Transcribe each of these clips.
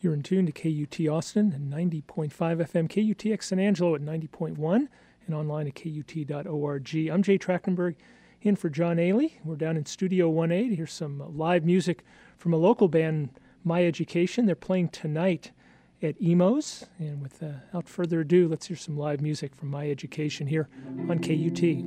You're in tune to KUT Austin at 90.5 FM, KUTX San Angelo at 90.1, and online at KUT.org. I'm Jay Trachtenberg, in for John Ailey. We're down in Studio 1A to hear some live music from a local band, My Education. They're playing tonight at Emo's. And without further ado, let's hear some live music from My Education here on KUT.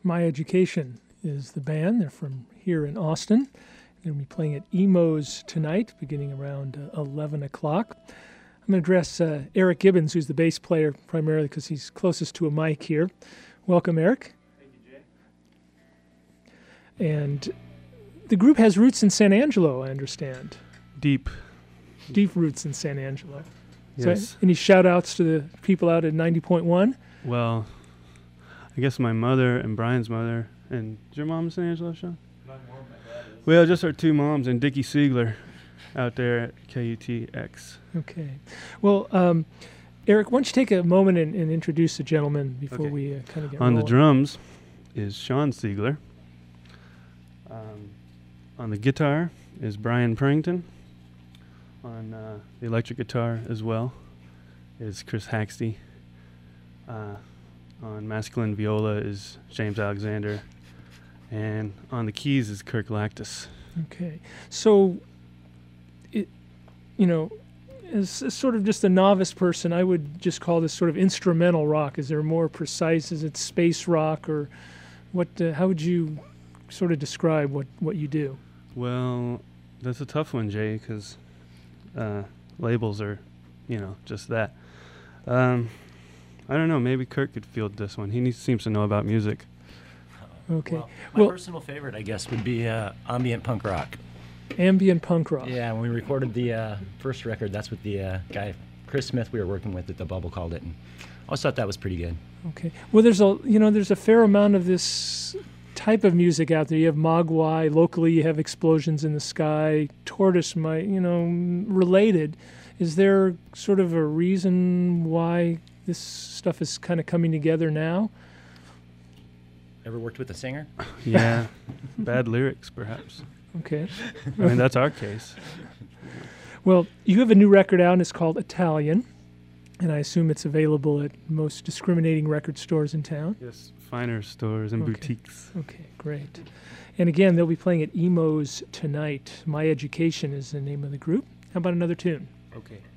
My Education is the band. They're from here in Austin. They're going to be playing at Emo's tonight, beginning around 11 o'clock. I'm going to address Eric Gibbons, who's the bass player, primarily because he's closest to a mic here. Welcome, Eric. Thank you, Jay. And the group has roots in San Angelo, I understand. Deep Roots in San Angelo. Yes. So any shout-outs to the people out at 90.1? Well, I guess my mother and Brian's mother. And is your mom in San Angelo, Sean? My mom, my dad is. Well, just our two moms and Dickie Siegler out there at KUTX. Okay. Well, Eric, why don't you take a moment and introduce the gentleman before Okay. we kind of get On the rolling. drums is Sean Siegler. On the guitar is Brian Prington. On the electric guitar as well is Chris Haxty. On masculine viola is James Alexander. And on the keys is Kirk Lactus. Okay. So, as sort of just a novice person, I would just call this sort of instrumental rock. Is there more precise? Is it space rock, or what? How would you sort of describe what you do? Well, that's a tough one, Jay, because labels are, just that. I don't know. Maybe Kirk could field this one. He seems to know about music. Okay. Well, my Well- personal favorite, I guess, would be ambient punk rock. Ambient punk rock. Yeah, when we recorded the first record, that's what the guy Chris Smith we were working with at the Bubble called it, and I always thought that was pretty good. Okay. Well, there's a fair amount of this type of music out there. You have Mogwai. Locally, you have Explosions in the Sky. Tortoise might, related. Is there sort of a reason why this stuff is kind of coming together now? Ever worked with a singer? Yeah. Bad lyrics, perhaps. Okay. I mean, that's our case. Well, you have a new record out, and it's called Italian, and I assume it's available at most discriminating record stores in town. Yes, finer stores and Okay. boutiques. Okay, great. And again, they'll be playing at Emo's tonight. My Education is the name of the group. How about another tune? Okay.